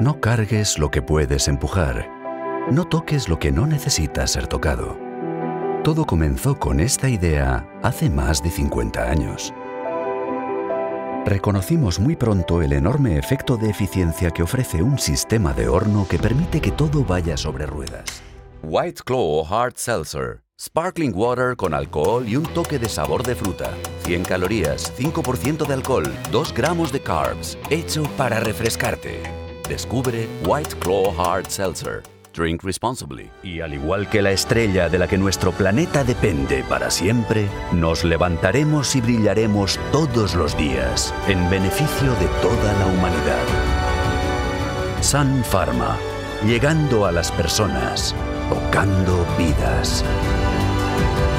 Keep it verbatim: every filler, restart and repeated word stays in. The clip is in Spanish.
No cargues lo que puedes empujar. No toques lo que no necesita ser tocado. Todo comenzó con esta idea hace más de cincuenta años. Reconocimos muy pronto el enorme efecto de eficiencia que ofrece un sistema de horno que permite que todo vaya sobre ruedas. White Claw Hard Seltzer. Sparkling water con alcohol y un toque de sabor de fruta. cien calorías, cinco por ciento de alcohol, dos gramos de carbs. Hecho para refrescarte. Descubre White Claw Hard Seltzer. Drink responsibly. Y al igual que la estrella de la que nuestro planeta depende para siempre, nos levantaremos y brillaremos todos los días en beneficio de toda la humanidad. Sun Pharma, llegando a las personas, tocando vidas.